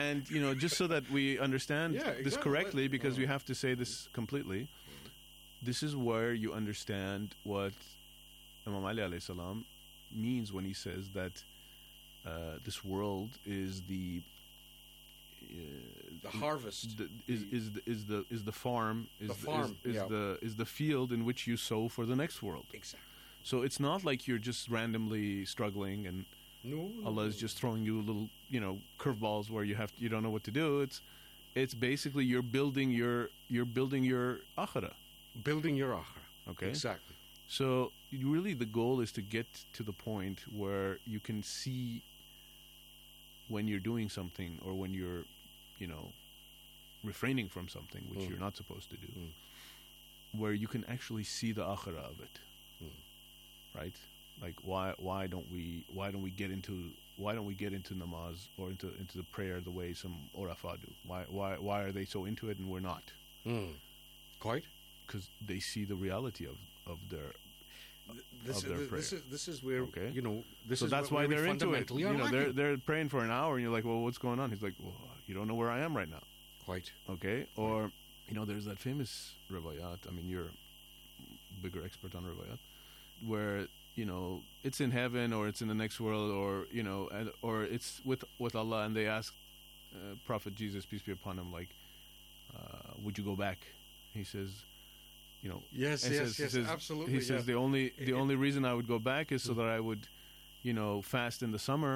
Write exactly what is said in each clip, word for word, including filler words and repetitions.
And, you know, just so that we understand Yeah, this exactly. correctly, because Oh. we have to say this completely, this is where you understand what Imam Ali alayhi salam means when he says that uh, this world is the uh, The harvest. the, is, is the is the is the farm is The farm, is, is yeah. the is the field in which you sow for the next world. Exactly. So it's not like you're just randomly struggling and No. no, Allah is no. just throwing you little, you know, curveballs where you have you don't know what to do. It's it's basically you're building your you're building your akhirah. building your akhirah. Okay. Exactly. So you really the goal is to get to the point where you can see when you're doing something or when you're, you know, refraining from something which Mm. you're not supposed to do, Mm. where you can actually see the akhirah of it, Mm. right? Like why why don't we why don't we get into why don't we get into namaz or into into the prayer the way some urafa do? Why why why are they so into it and we're not? Mm. Quite. Because they see the reality of of their This, Of their is, this prayer. is this is where Okay. you know. This so is that's where why we they're into it. fundamentally You are know, they're lacking. they're praying for an hour, and you're like, well, what's going on? He's like, well, you don't know where I am right now. Quite. Okay, or you know, there's that famous riwayat. I mean, you're a bigger expert on riwayat, where you know it's in heaven or it's in the next world, or you know, and, or it's with with Allah, and they ask uh, Prophet Jesus, peace be upon him, like, uh, would you go back? He says, you know, Yes, and yes, says- he yes, says- absolutely. He says yeah. the only the It- only reason I would go back is so that I would, you know, fast in the summer,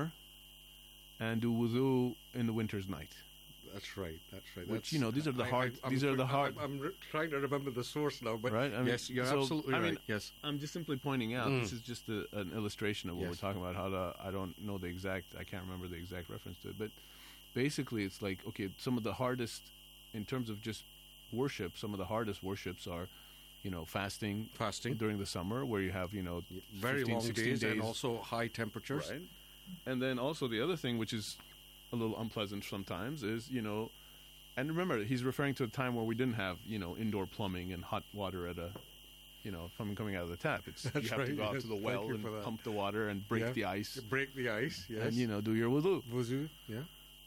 and do wudu in the winter's night. That's right. That's right. Which, That's, you know, these are the I- hard- I- I'm these are the tr- hard- I'm, I'm re- trying to remember the source now, but Right? I mean, yes, you're so, absolutely I mean, right. Yes. I'm just simply pointing out. Mm. This is just a, an illustration of what Yes. we're talking about. How to I don't know the exact. I can't remember the exact reference to it, but basically, it's like okay, some of the hardest in terms of just worship. Some of the hardest worships are, you know, fasting, Fasting. during the summer, where you have you know Very fifteen, long sixteen days, and also high temperatures. Right. And then also the other thing, which is a little unpleasant sometimes, is you know, and remember he's referring to a time where we didn't have you know indoor plumbing and hot water at a, you know, from coming out of the tap. It's That's you have to right, go out yes. to the Thank well you and for that. pump the water and break Yeah. the ice Break the ice. Yes. and you know do your wudu. Wuzu. Yeah.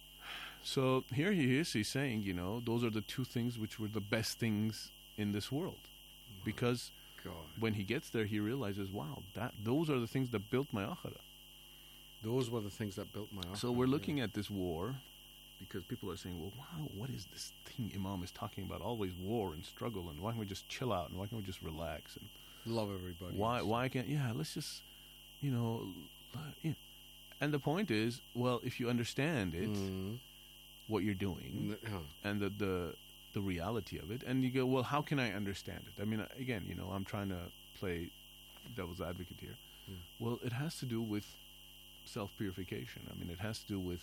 So here he is. He's saying you know those are the two things which were the best things in this world, because God. when he gets there he realizes wow that those are the things that built my akhirah. Those were the things that built my. So we're looking at this war because people are saying, well, wow, what is this thing Imam is talking about? Always war and struggle, and why can't we just chill out, and why can't we just relax? And love everybody. why why can't, yeah, let's just, you know, uh, yeah. And the point is, well, if you understand it, Mm. what you're doing, N- huh. and the, the, the reality of it, and you go, well, how can I understand it? I mean, again, you know, I'm trying to play devil's advocate here. Mm. Well, it has to do with self-purification. I mean, it has to do with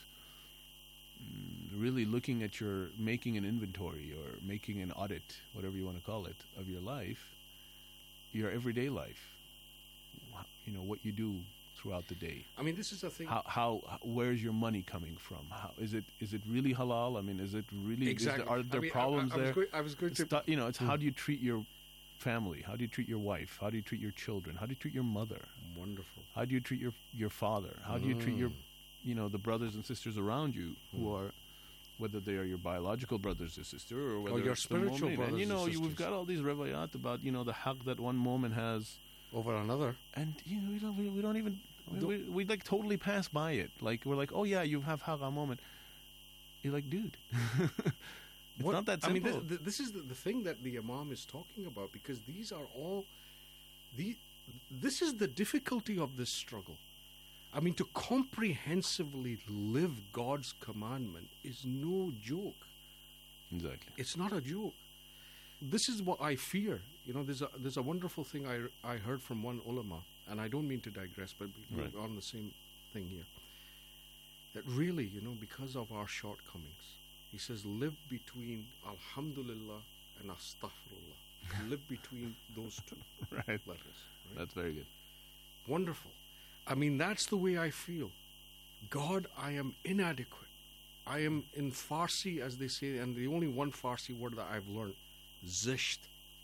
mm, really looking at your, making an inventory or making an audit, whatever you want to call it, of your life, your everyday life. Wha- You know, what you do throughout the day. I mean, this is the thing. How, how, where's your money coming from? How is it? Is it really halal? I mean, is it really? Exactly. Is there, are there I mean, I- problems I, I was there? going, I was going It's to. th- you know, it's how do you treat your family? How do you treat your wife? How do you treat your children? How do you treat your mother? Wonderful. How do you treat your your father? How do you treat your, you know, the brothers and sisters around you who are, whether they are your biological brothers or sister or whether your it's the spiritual mu'min. brothers And you know, and you, we've sisters. got all these riwayat about you know the haqq that one moment has, Over another. and you know we don't we, we don't even we, Don't- we, we like totally pass by it. Like we're like, oh yeah, you have haqq a moment. You're like, dude. It's What- not that I mean, simple. this, this is the, the thing that the Imam is talking about, because these are all the. This is the difficulty of this struggle. I mean, to comprehensively live God's commandment is no joke. Exactly. It's not a joke. This is what I fear. You know, there's a there's a wonderful thing I I heard from one ulama, and I don't mean to digress, but Right. we're on the same thing here. That really, you know, because of our shortcomings, he says, live between Alhamdulillah and Astaghfirullah. Live between those two Right. letters. Right? That's very good. Wonderful. I mean, that's the way I feel. God, I am inadequate. I am in Farsi, as they say, and the only one Farsi word that I've learned, zisht.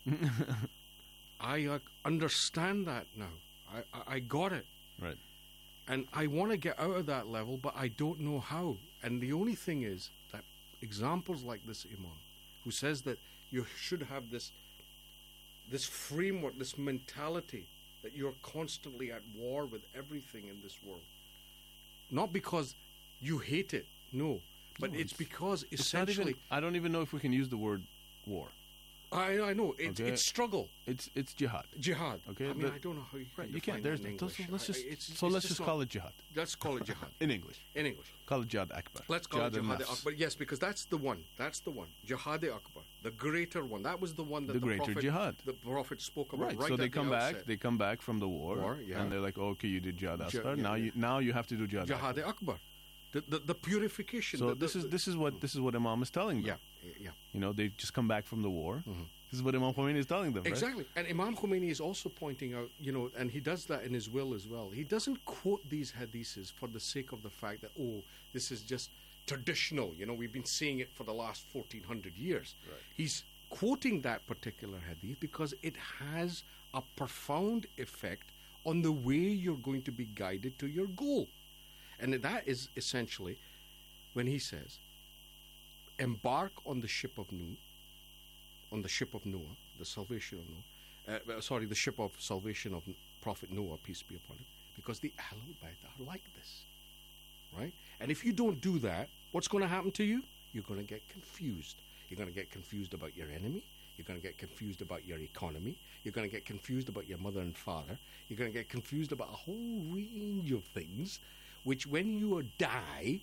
I uh, understand that now. I, I, I got it. Right. And I want to get out of that level, but I don't know how. And the only thing is that examples like this Imam, who says that you should have this this framework, this mentality that you're constantly at war with everything in this world. Not because you hate it, no, but No, it's, it's- because It's not essentially, even, I don't even know if we can use the word war. I, I know, it's, Okay. it's struggle, It's it's jihad. jihad. Okay, I mean, the- I don't know how you can Right, you define can't. There's that in so English. let's I- just it's- so it's let's just not- call it jihad Let's call it jihad. in English. In English. Call it jihad akbar. Let's call it al-nafs. Jihad Akbar. Yes, because that's the one. That's the one. Jihad Akbar. The greater one. That was the one that The the, greater Prophet, jihad. the Prophet spoke about Right. right so they at the come back. outset. They come back from the war, War, yeah. and they're like, oh, "Okay, you did jihad Ji- asghar. yeah, now yeah. you now you have to do jihad." Jihad akbar." Akbar. The, the, the purification. So the, this the, is this is what this is what Imam is telling them. Yeah, yeah. You know, they just come back from the war. This is what Imam Khomeini is telling them. Right? Exactly. And Imam Khomeini is also pointing out, you know, and he does that in his will as well. He doesn't quote these hadiths for the sake of the fact that, oh, this is just traditional. You know, we've been seeing it for the last fourteen hundred years. Right. He's quoting that particular hadith because it has a profound effect on the way you're going to be guided to your goal. And that is essentially when he says, embark on the ship of Nuh, on the ship of Noah, the salvation of Noah, uh, sorry, the ship of salvation of Prophet Noah, peace be upon him, because the Ahlul Bayt are like this, right? And if you don't do that, what's going to happen to you? You're going to get confused. You're going to get confused about your enemy. You're going to get confused about your economy. You're going to get confused about your mother and father. You're going to get confused about a whole range of things, which when you die,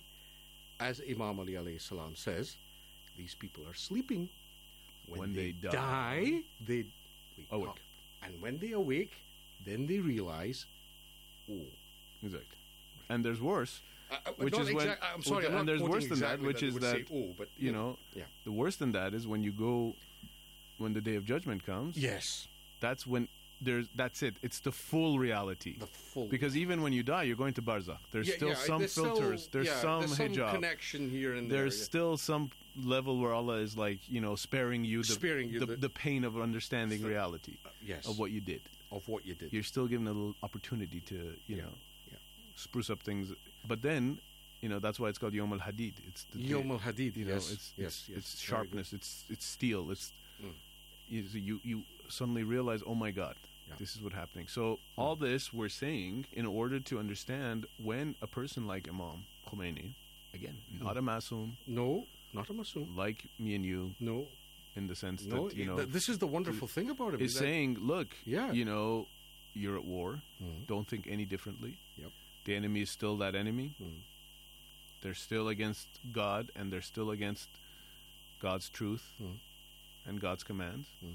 as Imam Ali alayhi salam says, these people are sleeping. When, When they, they die, die, they wake awake. up. And when they awake, then they realize, oh. Exactly. And there's worse. Uh, uh, Which not is when- exact- I'm sorry, I'm and not there's quoting worse than that, exactly which it is would that, say, oh, but You know, yeah. the worse than that is when you go, when the day of judgment comes. Yes, That's when there's. That's it. It's the full reality. the full. Because even when you die, you're going to barzakh. There's Yeah, still yeah, some there's filters. Still, there's yeah, some there's some hijab. connection here and There's there. still some level where Allah is like, you know, sparing you the Sparing you the, the- the pain of understanding the- reality yeah. yes, of what you did. of what you did. You're still given a little opportunity to, you Yeah, know, yeah. spruce up things. But then, you know, that's why it's called Yom al Hadid. It's the Yom al Hadid. you know, yes, it's yes, it's, yes. it's Very good. sharpness. It's it's steel. It's Mm. you, you you suddenly realize, oh my God, Yeah. this is what's happening. So all this we're saying in order to understand when a person like Imam Khomeini, again, not a masoom, No, not a Masum. like me and you, No, in the sense no. that you know, th- this is the wonderful thing about him. is that- saying, look, Yeah. you know, you're at war. Mhm. Don't think any differently. Yep. The enemy is still that enemy. Mhm. They're still against God, and they're still against God's truth Mhm. and God's commands. Mhm.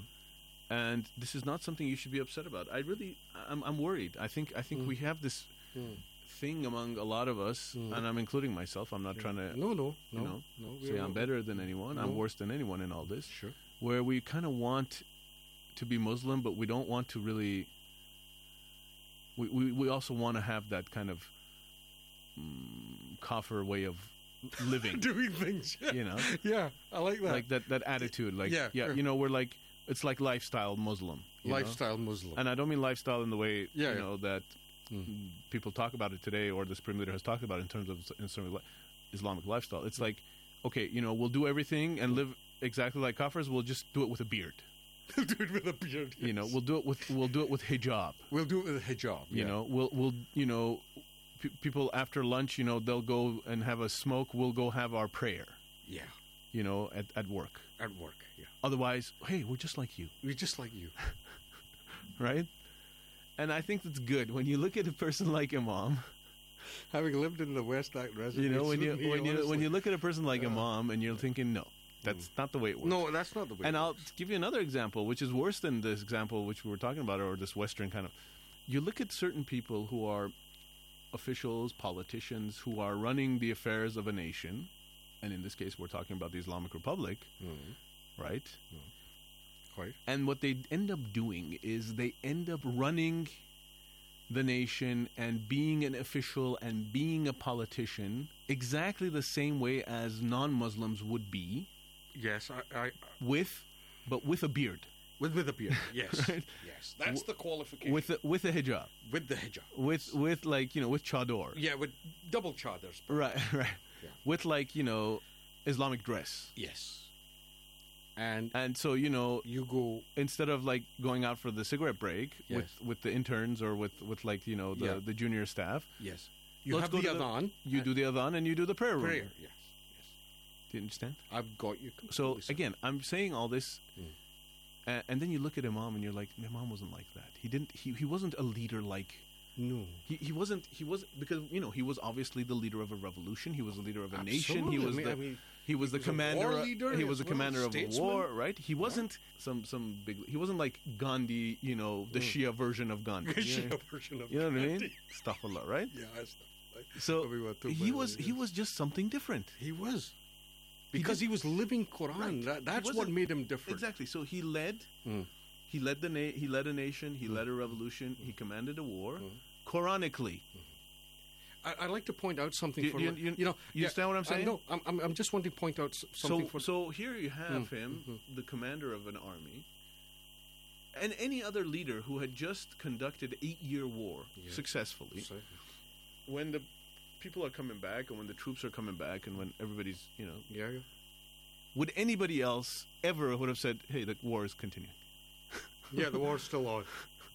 And this is not something you should be upset about. I really, I'm, I'm worried. I think, I think Mm. we have this Mm. thing among a lot of us, Mm. and I'm including myself. I'm not trying to No, no, no, you know, no. we say are I'm not- better than anyone. I'm No. worse than anyone in all this. Sure. Where we kind of want to be Muslim, but we don't want to really. We we, we also want to have that kind of mm, kafir way of living. Doing things. You know, Yeah, I like that. like that that attitude. Like Yeah, yeah, sure. you know, we're like it's like lifestyle Muslim. you know? Lifestyle Muslim. And I don't mean lifestyle in the way Yeah, you yeah. know that Mm. people talk about it today, or the Supreme Leader has talked about it in terms of in terms of li- Islamic lifestyle. It's like, okay, you know, we'll do everything and live exactly like kafirs. We'll just do it with a beard. do it with a beard. You know, yes. we'll do it with we'll do it with hijab. We'll do it with a hijab. You yeah. know, we'll we'll you know, p- people after lunch, you know, they'll go and have a smoke. We'll go have our prayer. Yeah, You know, at at work. at work. Yeah, Otherwise, hey, we're just like you, we're just like you. right? And I think that's good when you look at a person like Imam. Having lived in the West Side residence, You know, when you with me, when you when honestly- you look at a person like Uh, Imam and you're thinking, no, that's not the way it works. No, that's not the way. And it I'll works. give you another example, which is worse than this example which we were talking about, or this Western kind of. You look at certain people who are officials, politicians, who are running the affairs of a nation, and in this case, we're talking about the Islamic Republic, Mhm. right? Quite. And what they end up doing is they end up running the nation and being an official and being a politician exactly the same way as non-Muslims would be, Yes, I, I with, but with a beard. with with a beard. Yes, Right. yes, that's the qualification. With a, with a hijab, with the hijab. with with like you know with chador, Yeah, with double chadars. right, right. Yeah. with like, you know, Islamic dress. Yes. And And so, you know, you go, instead of like going out for the cigarette break Yes. with, with the interns or with, with like, you know, the, Yeah. the junior staff, yes, you let's have go the to adhan. you do the adhan and you do the prayer room. prayer. Yes, yes. Do you understand? I've got you So completely, sir. again, I'm saying all this, Mm. and, and then you look at Imam and you're like, Imam wasn't like that. He didn't. He, he wasn't a leader like. No. He, he wasn't. He was because you know he was obviously the leader of a revolution. He was the leader of a nation. He Absolutely. was I mean- the. I mean, he was he the was a commander. war leader he as was the well, commander of a statesman. war, right? He wasn't some some big. He wasn't like Gandhi. You know, the Shia version of Gandhi. Shia You know, version of you know what I mean? Gandhi. Astaghfirullah, right? Yeah, that's not right. So We were too he bad, was yes. he was just something different. He was. Because he, was living Quran. Right. That, He that's what wasn't- made him different. Exactly. So he led. Mm. He led the na- he led a nation. He led a revolution. He commanded a war. Quranically, I, I'd like to point out something Do you- for you- li- you- you know. you understand what I'm I saying? know. I'm, I'm, I'm just wanting to point out s- something so for. so here you have Mm, him, the commander of an army, and any other leader who had just conducted eight-year war Yes. successfully. So- When the people are coming back, and when the troops are coming back, and when everybody's, you know, yeah, yeah. would anybody else ever would have said, "Hey, the war is continuing"? Yeah, the war's still on.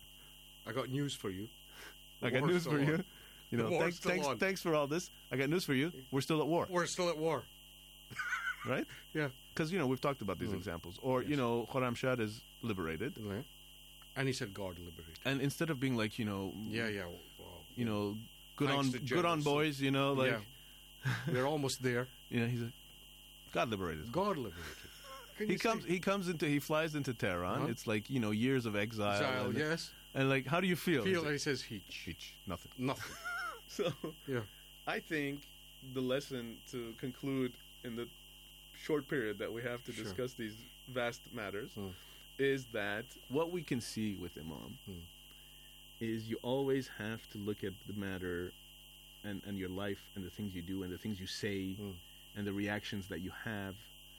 I got news for you. The I got war's news still for on. you. You The know, war's thanks, still thanks, on. thanks for all this. I got news for you. We're still at war, We're still at war. right? Yeah. Because you know we've talked about these Mm. examples. Or you Yes. know, Khorramshahr is liberated, Yeah. And he said, God liberate. and instead of being like you know, Yeah, yeah. Wow. you know, good Thanks on to good on General boys, you know, like yeah. We're almost there. you know, he's a, God liberated. God liberated. Can He you comes, see? he comes into, he flies into Tehran. Uh-huh. It's like you know years of exile. Exile, and, yes. and like, how do you feel? Feel He's like like, he says heach. "Each, nothing. Nothing. So Yeah. I think the lesson to conclude in the short period that we have to Sure. discuss these vast matters Mm. is that what we can see with Imam Mm. is you always have to look at the matter and, and your life and the things you do and the things you say Mm. and the reactions that you have.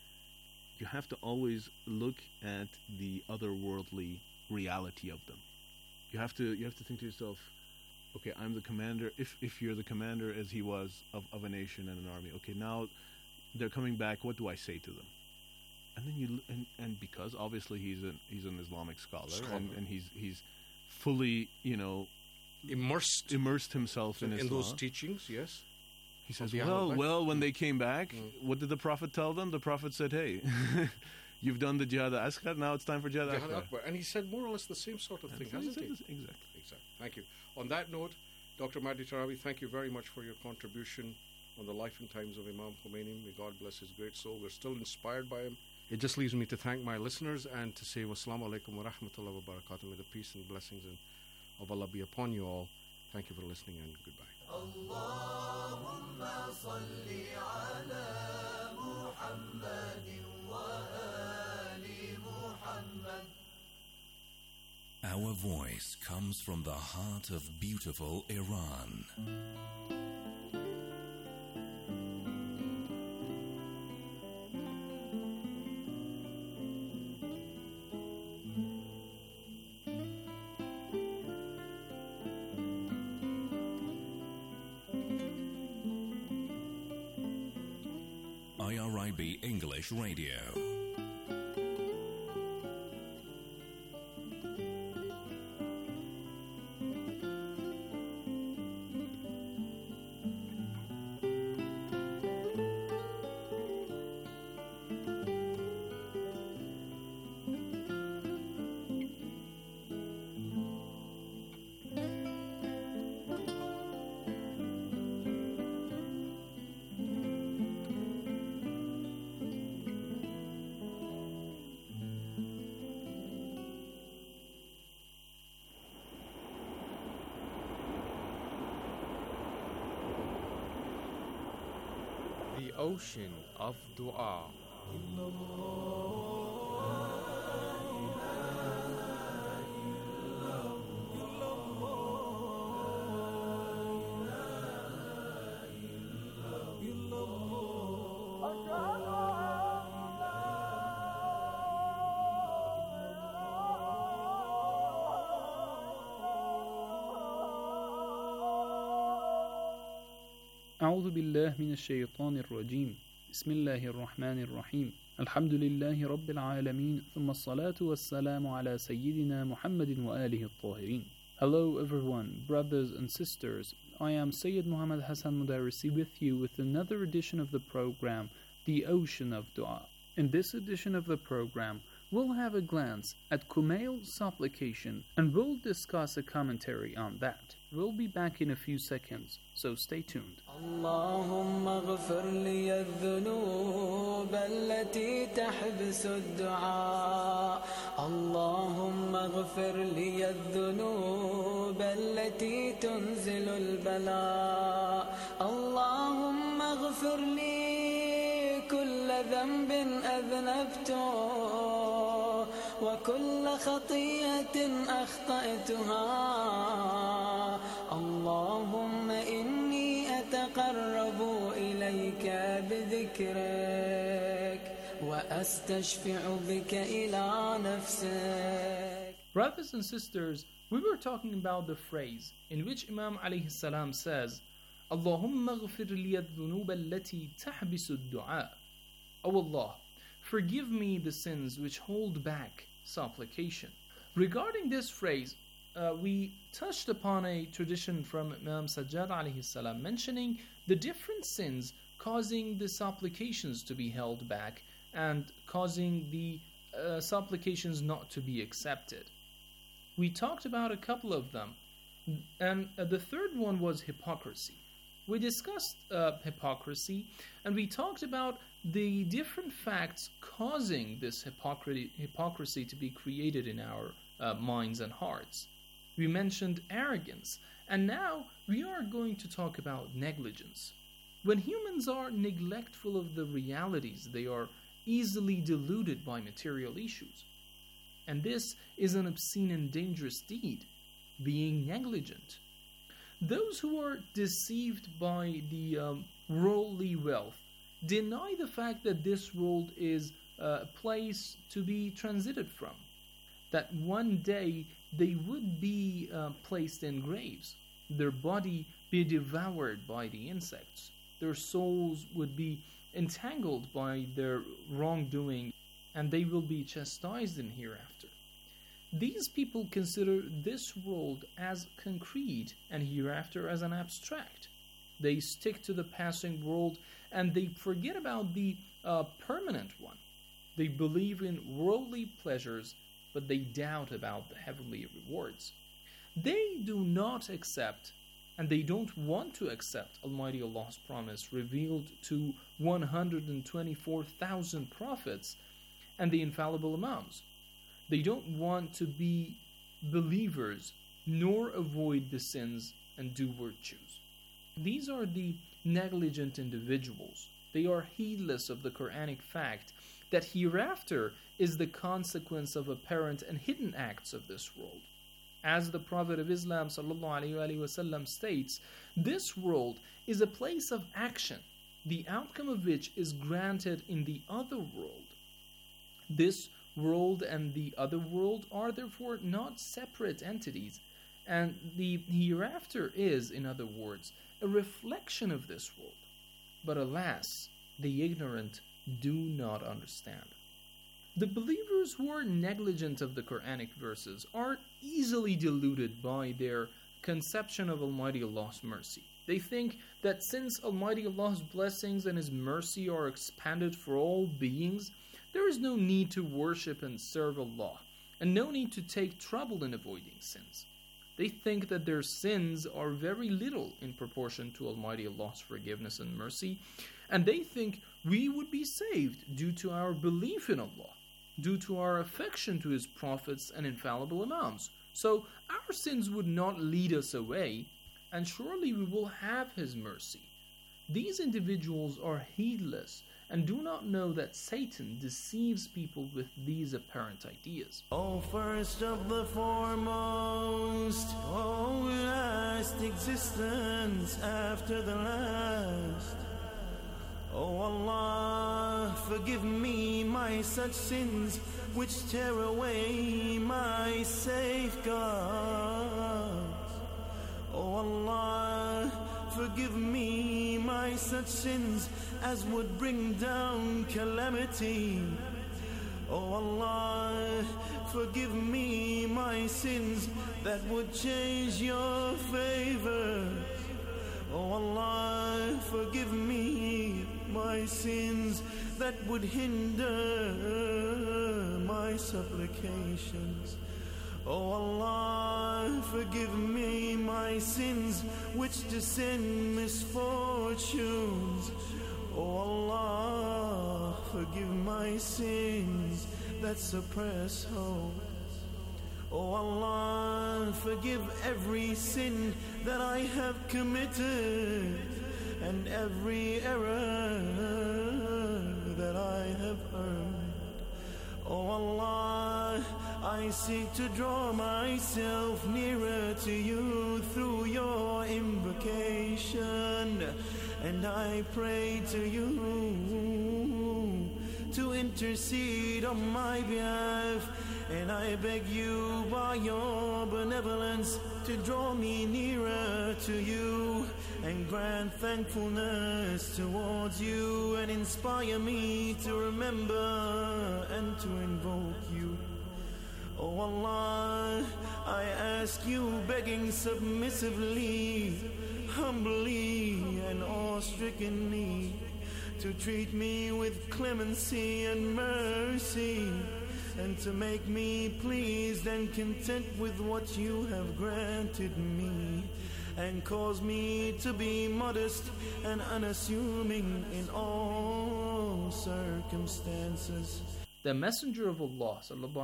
You have to always look at the otherworldly reality of them. You have to you have to think to yourself, okay, I'm the commander. If if you're the commander as he was of, of a nation and an army, okay, now they're coming back. What do I say to them? And then you l- and, and because obviously he's an he's an Islamic scholar, Scholar. And, and he's he's fully you know Immersed immersed himself in, in, Islam. those teachings, yes. He says, the well, Ahlul Bayt. well, when they came back, Mm. what did the Prophet tell them? The Prophet said, hey, you've done the Jihad al-Asghar, now it's time for Jihad Jihad al-Akbar. Akbar. And he said more or less the same sort of thing, And so he hasn't said he? this- Exactly. Exactly. Thank you. On that note, Doctor Mahdi Tarawi, thank you very much for your contribution on the life and times of Imam Khomeini. May God bless his great soul. We're still inspired by him. It just leaves me to thank my listeners and to say wassalamu alaikum wa rahmatullahi wa barakatuh. May the peace and blessings and of Allah be upon you all. Thank you for listening and goodbye. Our voice comes from the heart of beautiful Iran. I R I B English Radio. The ocean of dua. أعوذ بالله من الشيطان الرجيم بسم الله الرحمن الرحيم الحمد لله رب العالمين ثم الصلاة والسلام على سيدنا محمد وآله الطاهرين. Hello everyone, brothers and sisters. I am Sayyid Muhammad Hassan Mudarisi with you with another edition of the program, The Ocean of Dua. In this edition of the program, we'll have a glance at Kumail's supplication and we'll discuss a commentary on that. We'll be back in a few seconds, so stay tuned. اللهم اغفر لي الذنوب التي تحبس الدعاء اللهم اغفر لي الذنوب التي تنزل البلاء اللهم اغفر لي كل ذنب أذنبته وكل خطيئة أخطأتها اللهم إني أتقرب إليك بذكرك وأستشفع بك إلى نفسك. Brothers and sisters, we were talking about the phrase in which Imam alayhi salam says, Allahumma ghafir li adh-dhunub allati tahbisu ad-du'a. O Allah, forgive me the sins which hold back supplication. Regarding this phrase, uh, we touched upon a tradition from Imam Sajjad alayhi salam mentioning the different sins causing the supplications to be held back and causing the uh, supplications not to be accepted. We talked about a couple of them, and uh, the third one was hypocrisy. We discussed uh, hypocrisy, and we talked about the different facts causing this hypocrisy, hypocrisy to be created in our uh, minds and hearts. We mentioned arrogance, and now we are going to talk about negligence. When humans are neglectful of the realities, they are easily deluded by material issues. And this is an obscene and dangerous deed, being negligent. Those who are deceived by the um, worldly wealth deny the fact that this world is a place to be transited from, that one day they would be uh, placed in graves, their body be devoured by the insects, their souls would be entangled by their wrongdoing, and they will be chastised in hereafter. These people consider this world as concrete and hereafter as an abstract. They stick to the passing world and they forget about the uh, permanent one. They believe in worldly pleasures, but they doubt about the heavenly rewards. They do not accept and they don't want to accept Almighty Allah's promise revealed to one hundred twenty-four thousand prophets and the infallible Imams. They don't want to be believers nor avoid the sins and do virtues. These are the negligent individuals. They are heedless of the Quranic fact that hereafter is the consequence of apparent and hidden acts of this world. As the Prophet of Islam sallallahu alaihi wasallam states, this world is a place of action, the outcome of which is granted in the other world. This world and the other world are therefore not separate entities, and the hereafter is, in other words, a reflection of this world. But alas, the ignorant do not understand. The believers who are negligent of the Quranic verses are easily deluded by their conception of Almighty Allah's mercy. They think that since Almighty Allah's blessings and His mercy are expanded for all beings, there is no need to worship and serve Allah, and no need to take trouble in avoiding sins. They think that their sins are very little in proportion to Almighty Allah's forgiveness and mercy, and they think we would be saved due to our belief in Allah, due to our affection to His prophets and infallible Imams. So our sins would not lead us away, and surely we will have His mercy. These individuals are heedless and do not know that Satan deceives people with these apparent ideas. Oh, first of the foremost, oh, last existence after the last. Oh Allah, forgive me my such sins which tear away my safeguards. Oh Allah, forgive me my such sins as would bring down calamity. Oh Allah, forgive me my sins that would change your favor. Oh Allah, forgive me my sins that would hinder my supplications. Oh Allah, forgive me my sins which descend misfortunes. Oh Allah, forgive my sins that suppress hope. Oh Allah, forgive every sin that I have committed and every error that I have earned. Oh Allah, I seek to draw myself nearer to you through your invocation, and I pray to you to intercede on my behalf, and I beg you by your benevolence to draw me nearer to you and grant thankfulness towards you and inspire me to remember and to invoke you. Oh Allah, I ask you, begging submissively, humbly and awe-strickenly, to treat me with clemency and mercy, and to make me pleased and content with what you have granted me, and cause me to be modest and unassuming in all circumstances. The Messenger of Allah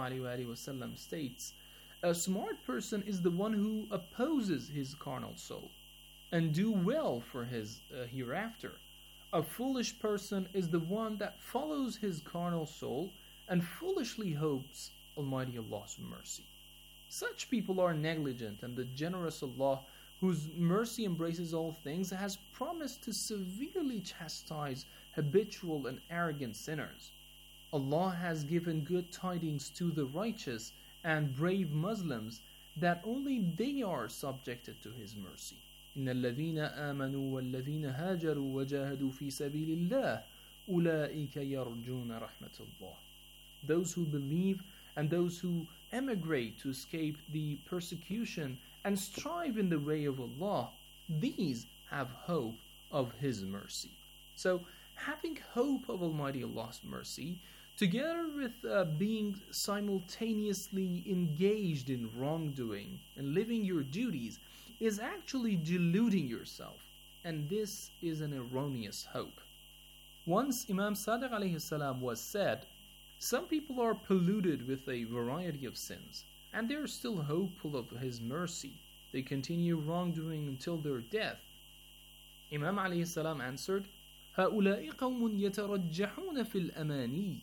ﷺ states, a smart person is the one who opposes his carnal soul and do well for his uh, hereafter. A foolish person is the one that follows his carnal soul and foolishly hopes Almighty Allah's mercy. Such people are negligent, and the generous Allah, whose mercy embraces all things, has promised to severely chastise habitual and arrogant sinners. Allah has given good tidings to the righteous and brave Muslims that only they are subjected to His mercy. إن الذين آمنوا والذين هاجروا وجاهدوا في سبيل الله أولئك يرجون رحمة الله. Those who believe and those who emigrate to escape the persecution and strive in the way of Allah, these have hope of His mercy. So, having hope of Almighty Allah's mercy, together with uh, being simultaneously engaged in wrongdoing and living your duties, is actually deluding yourself, and this is an erroneous hope. Once Imam Sadiq alayhi salam was said, some people are polluted with a variety of sins, and they are still hopeful of His mercy. They continue wrongdoing until their death. Imam alayhi salam answered, هؤلاء قوم يترجحون في الأماني.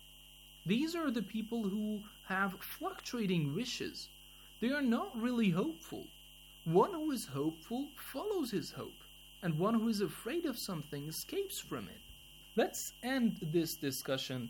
These are the people who have fluctuating wishes. They are not really hopeful. One who is hopeful follows his hope, and one who is afraid of something escapes from it. Let's end this discussion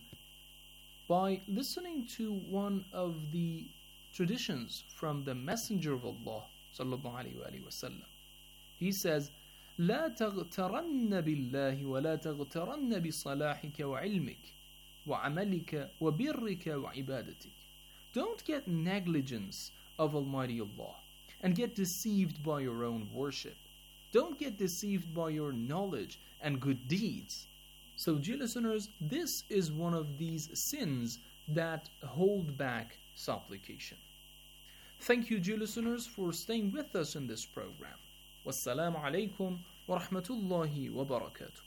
by listening to one of the traditions from the Messenger of Allah sallallahu alaihi wasallam. He says, لا تغترن بالله ولا تغترن بصلاحك وعلمك وعملك وبرك وعبادتك. Don't get negligence of Almighty Allah and get deceived by your own worship. Don't get deceived by your knowledge and good deeds. So, dear listeners, this is one of these sins that hold back supplication. Thank you, dear listeners, for staying with us in this program. Wassalamu alaikum wa rahmatullahi wa barakatuh.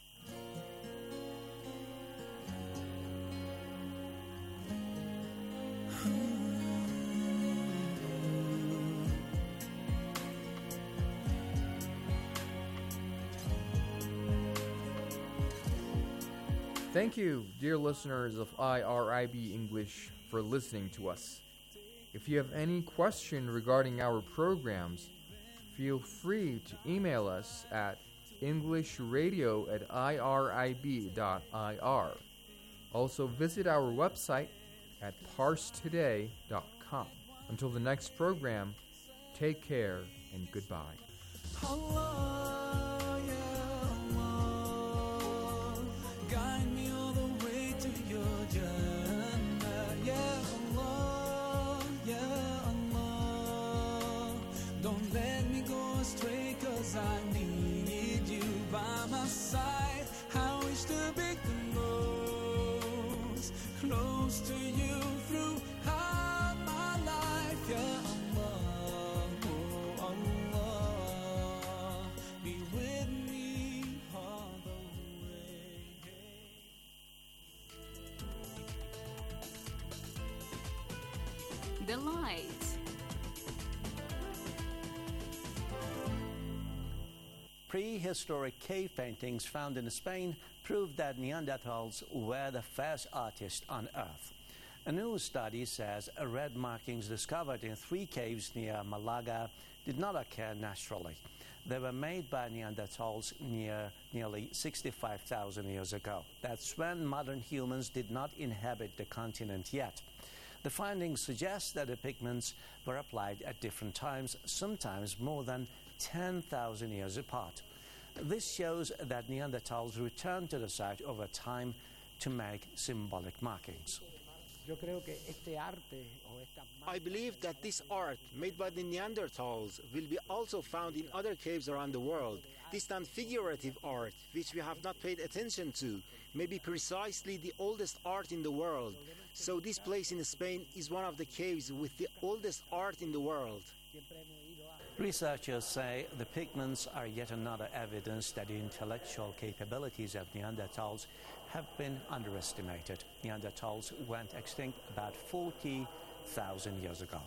Thank you, dear listeners of I R I B English, for listening to us. If you have any question regarding our programs, feel free to email us at englishradio at irib dot ir. Also visit our website at parse today dot com. Until the next program, take care and goodbye. Allah close to you throughout my life. Ya Allah, oh Allah, be with me all the way. The light. Prehistoric cave paintings found in Spain prove that Neanderthals were the first artists on Earth. A new study says red markings discovered in three caves near Malaga did not occur naturally. They were made by Neanderthals near nearly sixty-five thousand years ago. That's when modern humans did not inhabit the continent yet. The findings suggest that the pigments were applied at different times, sometimes more than ten thousand years apart. This shows that Neanderthals returned to the site over time to make symbolic markings. I believe that this art made by the Neanderthals will be also found in other caves around the world. This non-figurative art, which we have not paid attention to, may be precisely the oldest art in the world. So this place in Spain is one of the caves with the oldest art in the world. Researchers say the pigments are yet another evidence that the intellectual capabilities of Neanderthals have been underestimated. Neanderthals went extinct about forty thousand years ago.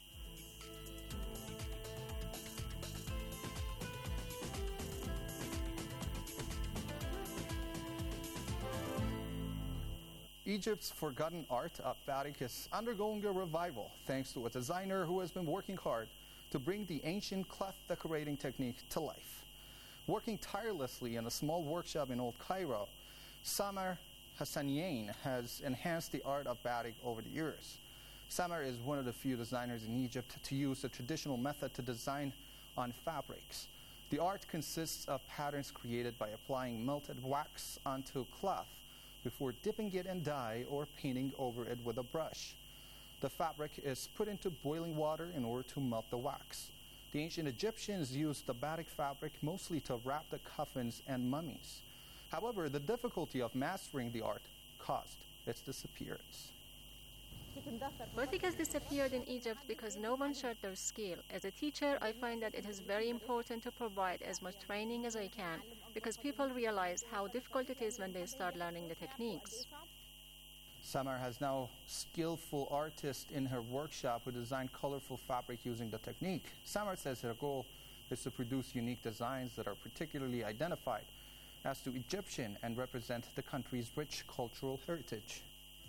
Egypt's forgotten art of batik is undergoing a revival thanks to a designer who has been working hard to bring the ancient cloth decorating technique to life. Working tirelessly in a small workshop in Old Cairo, Samar Hassanian has enhanced the art of batik over the years. Samar is one of the few designers in Egypt to use the traditional method to design on fabrics. The art consists of patterns created by applying melted wax onto cloth before dipping it in dye or painting over it with a brush. The fabric is put into boiling water in order to melt the wax. The ancient Egyptians used the batik fabric mostly to wrap the coffins and mummies. However, the difficulty of mastering the art caused its disappearance. Batik has disappeared in Egypt because no one shared their skill. As a teacher, I find that it is very important to provide as much training as I can because people realize how difficult it is when they start learning the techniques. Samar has now skillful artist in her workshop who design colorful fabric using the technique. Samar says her goal is to produce unique designs that are particularly identified as to Egyptian and represent the country's rich cultural heritage.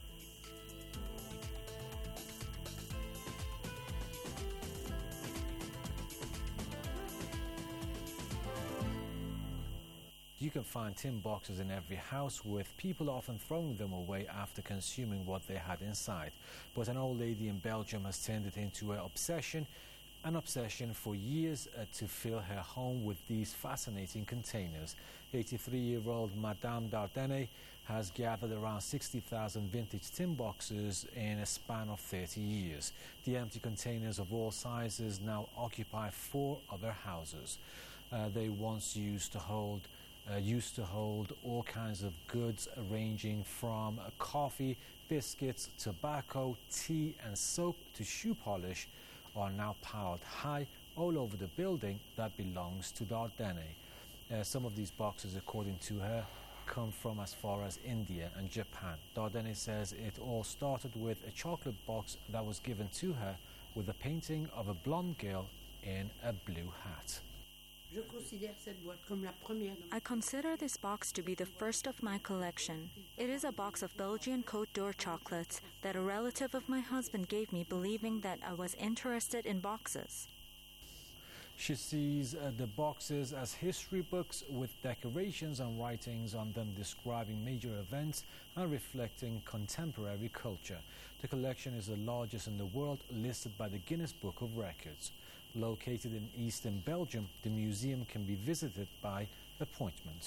You can find tin boxes in every house, with people often throwing them away after consuming what they had inside. But an old lady in Belgium has turned it into an obsession, an obsession for years uh, to fill her home with these fascinating containers. eighty-three-year-old Madame Dardenne has gathered around sixty thousand vintage tin boxes in a span of thirty years. The empty containers of all sizes now occupy four other houses. Uh, they once used to hold Uh, used to hold all kinds of goods ranging from uh, coffee, biscuits, tobacco, tea and soap to shoe polish are now piled high all over the building that belongs to Dardenne. Uh, some of these boxes, according to her, come from as far as India and Japan. Dardenne says it all started with a chocolate box that was given to her with a painting of a blonde girl in a blue hat. I consider this box to be the first of my collection. It is a box of Belgian Côte d'Or chocolates that a relative of my husband gave me, believing that I was interested in boxes. She sees uh, the boxes as history books with decorations and writings on them describing major events and reflecting contemporary culture. The collection is the largest in the world, listed by the Guinness Book of Records. Located in eastern Belgium, the museum can be visited by appointment.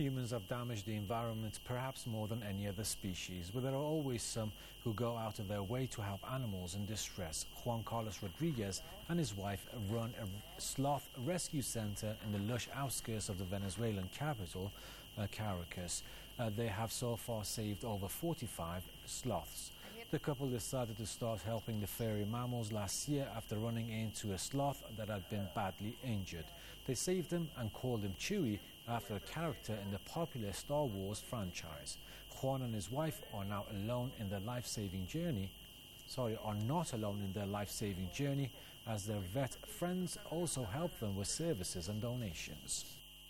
Humans have damaged the environment perhaps more than any other species, but there are always some who go out of their way to help animals in distress. Juan Carlos Rodriguez and his wife run a sloth rescue center in the lush outskirts of the Venezuelan capital, uh, Caracas. Uh, they have so far saved over forty-five sloths. The couple decided to start helping the furry mammals last year after running into a sloth that had been badly injured. They saved him and called him Chewie after a character in the popular Star Wars franchise. Juan and his wife are now alone in their life-saving journey, sorry, are not alone in their life-saving journey, as their vet friends also help them with services and donations.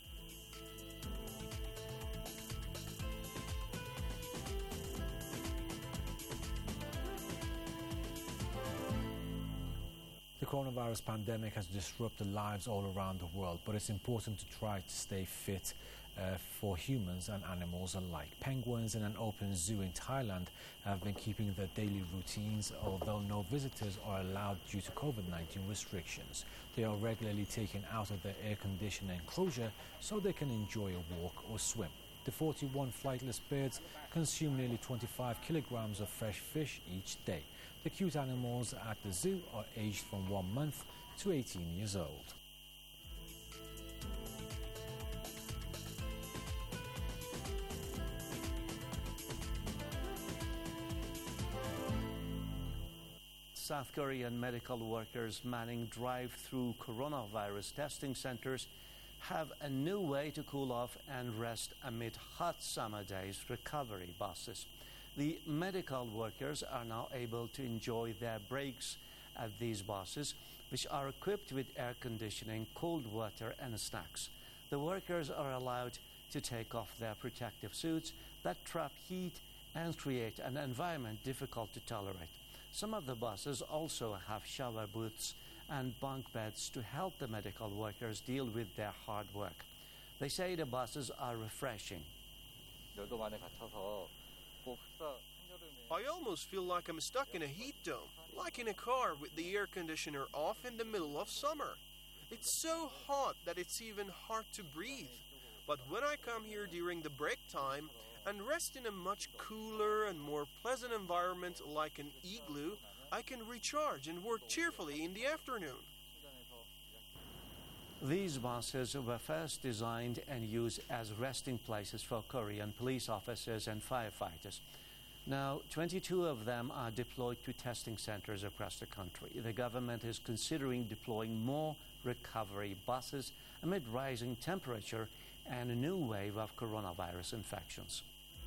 The coronavirus pandemic has disrupted lives all around the world, but it's important to try to stay fit uh, for humans and animals alike. Penguins in an open zoo in Thailand have been keeping their daily routines, although no visitors are allowed due to COVID nineteen restrictions. They are regularly taken out of their air-conditioned enclosure so they can enjoy a walk or swim. The forty-one flightless birds consume nearly twenty-five kilograms of fresh fish each day. The cute animals at the zoo are aged from one month to eighteen years old. South Korean medical workers manning drive-through coronavirus testing centers have a new way to cool off and rest amid hot summer days: recovery buses. The medical workers are now able to enjoy their breaks at these buses, which are equipped with air conditioning, cold water and snacks. The workers are allowed to take off their protective suits that trap heat and create an environment difficult to tolerate. Some of the buses also have shower booths and bunk beds to help the medical workers deal with their hard work. They say the buses are refreshing. I almost feel like I'm stuck in a heat dome, like in a car with the air conditioner off in the middle of summer. It's so hot that it's even hard to breathe. But when I come here during the break time and rest in a much cooler and more pleasant environment like an igloo, I can recharge and work cheerfully in the afternoon. These buses were first designed and used as resting places for Korean police officers and firefighters. Now, twenty-two of them are deployed to testing centers across the country. The government is considering deploying more recovery buses amid rising temperature and a new wave of coronavirus infections.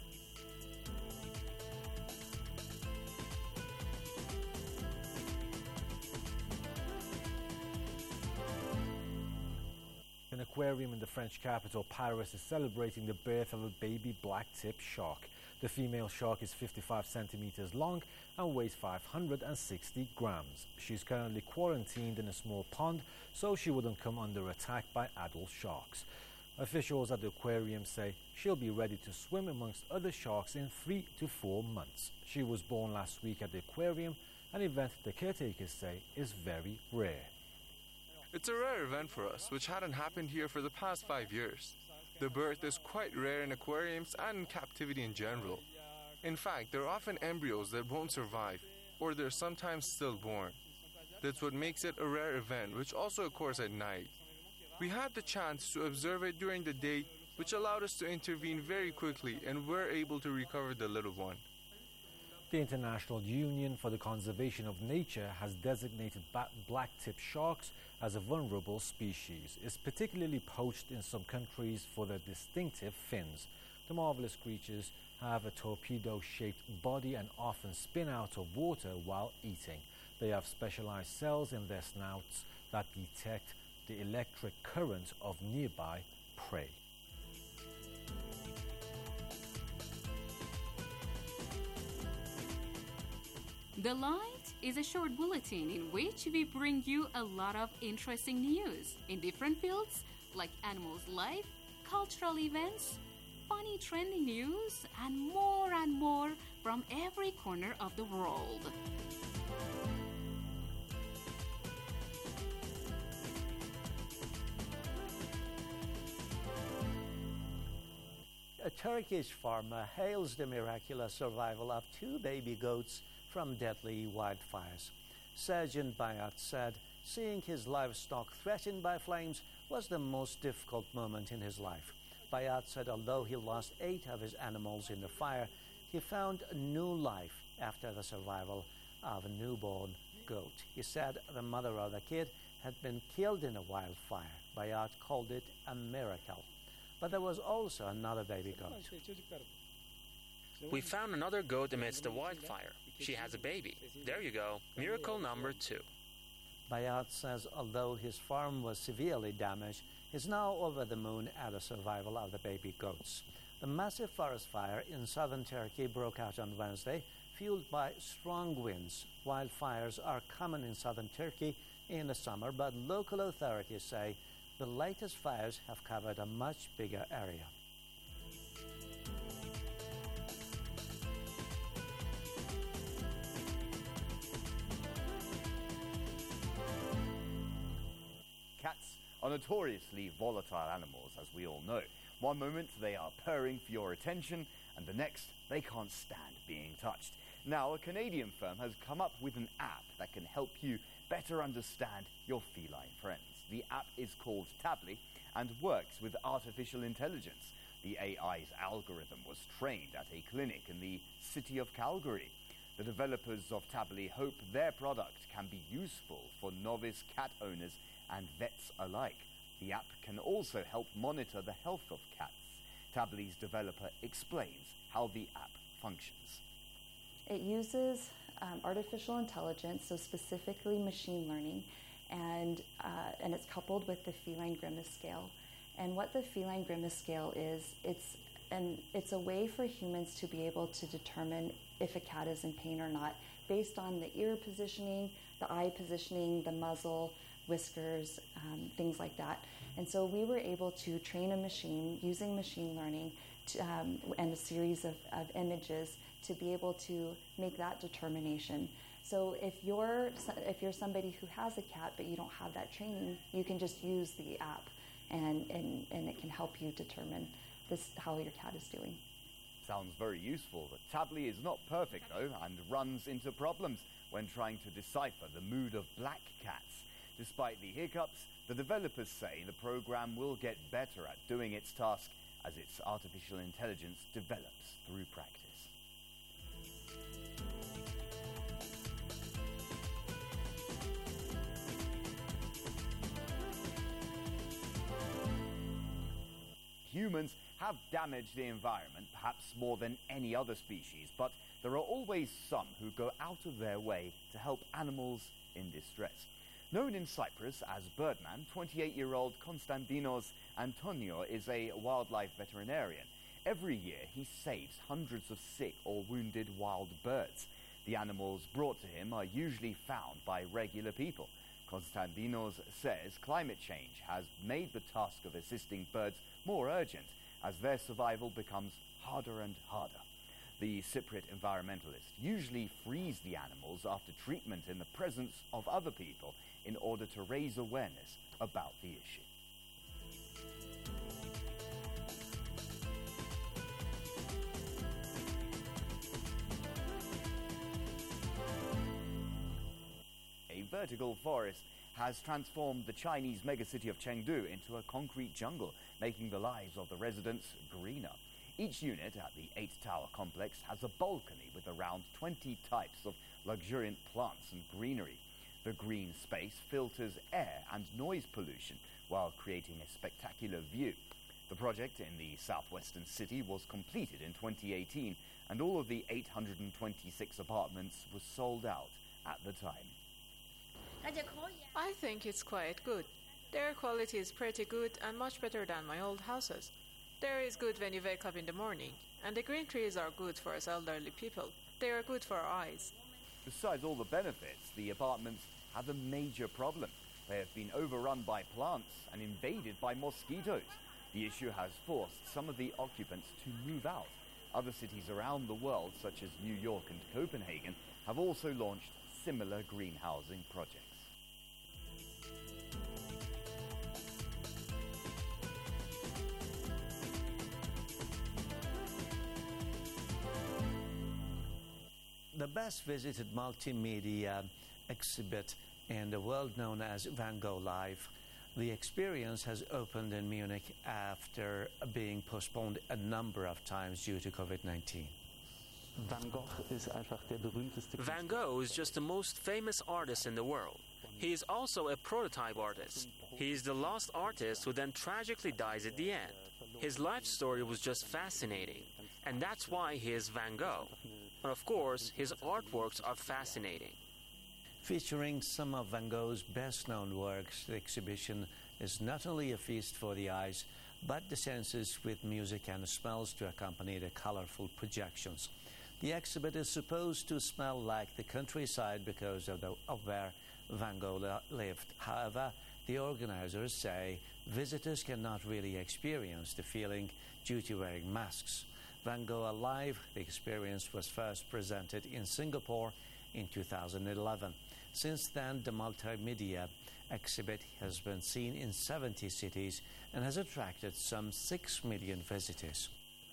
An aquarium in the French capital, Paris, is celebrating the birth of a baby black-tip shark. The female shark is fifty-five centimeters long and weighs five hundred sixty grams. She's currently quarantined in a small pond so she wouldn't come under attack by adult sharks. Officials at the aquarium say she'll be ready to swim amongst other sharks in three to four months. She was born last week at the aquarium, an event the caretakers say is very rare. It's a rare event for us, which hadn't happened here for the past five years. The birth is quite rare in aquariums and in captivity in general. In fact, there are often embryos that won't survive, or they're sometimes stillborn. That's what makes it a rare event, which also occurs at night. We had the chance to observe it during the day, which allowed us to intervene very quickly and were able to recover the little one. The International Union for the Conservation of Nature has designated black-tip sharks as a vulnerable species. It's particularly poached in some countries for their distinctive fins. The marvelous creatures have a torpedo-shaped body and often spin out of water while eating. They have specialized cells in their snouts that detect the electric current of nearby prey. The Light is a short bulletin in which we bring you a lot of interesting news in different fields like animals' life, cultural events, funny trending news, and more and more from every corner of the world. A Turkish farmer hails the miraculous survival of two baby goats from deadly wildfires. Sergeant Bayat said seeing his livestock threatened by flames was the most difficult moment in his life. Bayat said although he lost eight of his animals in the fire, he found a new life after the survival of a newborn goat. He said the mother of the kid had been killed in a wildfire. Bayat called it a miracle. But there was also another baby goat. We found another goat amidst the wildfire. She has a baby. There you go. Miracle number two. Bayat says although his farm was severely damaged, he's now over the moon at the survival of the baby goats. The massive forest fire in southern Turkey broke out on Wednesday, fueled by strong winds. Wildfires are common in southern Turkey in the summer, but local authorities say the latest fires have covered a much bigger area. Cats are notoriously volatile animals, as we all know. One moment they are purring for your attention, and the next they can't stand being touched. Now, a Canadian firm has come up with an app that can help you better understand your feline friends. The app is called Tably and works with artificial intelligence. The A I's algorithm was trained at a clinic in the city of Calgary. The developers of Tably hope their product can be useful for novice cat owners and vets alike. The app can also help monitor the health of cats. Tably's developer explains how the app functions. It uses um, artificial intelligence, so specifically machine learning, and uh, and it's coupled with the feline grimace scale. And what the feline grimace scale is, it's and it's a way for humans to be able to determine if a cat is in pain or not, based on the ear positioning, the eye positioning, the muzzle, whiskers, um, things like that. And so we were able to train a machine using machine learning to, um, and a series of, of images to be able to make that determination. So if you're if you're somebody who has a cat but you don't have that training, you can just use the app and, and, and it can help you determine this how your cat is doing. Sounds very useful, but Tably is not perfect though and runs into problems when trying to decipher the mood of black cats. Despite the hiccups, the developers say the program will get better at doing its task as its artificial intelligence develops through practice. Humans have damaged the environment perhaps more than any other species, but there are always some who go out of their way to help animals in distress. Known in Cyprus as Birdman, twenty-eight-year-old Konstantinos Antonio is a wildlife veterinarian. Every year he saves hundreds of sick or wounded wild birds. The animals brought to him are usually found by regular people. Konstantinos says climate change has made the task of assisting birds more urgent as their survival becomes harder and harder. The Cypriot environmentalist usually frees the animals after treatment in the presence of other people in order to raise awareness about the issue. A vertical forest has transformed the Chinese megacity of Chengdu into a concrete jungle, making the lives of the residents greener. Each unit at the eight-tower complex has a balcony with around twenty types of luxuriant plants and greenery. The green space filters air and noise pollution while creating a spectacular view. The project in the southwestern city was completed in twenty eighteen, and all of the eight hundred twenty-six apartments were sold out at the time. I think it's quite good. The air quality is pretty good and much better than my old houses. The air is good when you wake up in the morning, and the green trees are good for us elderly people. They are good for our eyes. Besides all the benefits, the apartments have a major problem. They have been overrun by plants and invaded by mosquitoes. The issue has forced some of the occupants to move out. Other cities around the world, such as New York and Copenhagen, have also launched similar green housing projects. best visited multimedia exhibit in the world known as Van Gogh Live. The experience has opened in Munich after being postponed a number of times due to COVID nineteen. Van Gogh is einfach der berühmteste Van Gogh is just the most famous artist in the world. He is also a prototype artist. He is the lost artist who then tragically dies at the end. His life story was just fascinating, and that's why he is Van Gogh. And of course, his artworks are fascinating. Featuring some of Van Gogh's best-known works, the exhibition is not only a feast for the eyes, but the senses with music and smells to accompany the colorful projections. The exhibit is supposed to smell like the countryside because of, the, of where Van Gogh lived. However, the organizers say visitors cannot really experience the feeling due to wearing masks. Van Gogh Alive, the experience was first presented in Singapore in two thousand eleven. Since then, the multimedia exhibit has been seen in seventy cities and has attracted some six million visitors.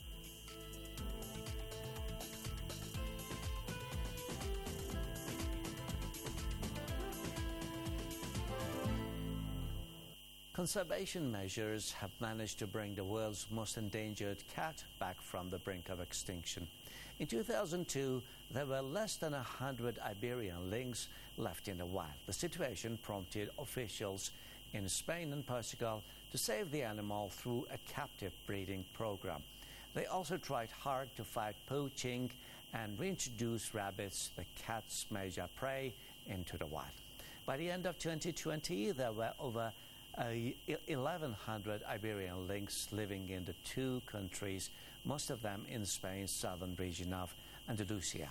Conservation measures have managed to bring the world's most endangered cat back from the brink of extinction. In two thousand two, there were less than one hundred Iberian lynx left in the wild. The situation prompted officials in Spain and Portugal to save the animal through a captive breeding program. They also tried hard to fight poaching and reintroduce rabbits, the cat's major prey, into the wild. By the end of twenty twenty, there were over Uh, eleven hundred Iberian lynx living in the two countries, most of them in Spain's southern region of Andalusia.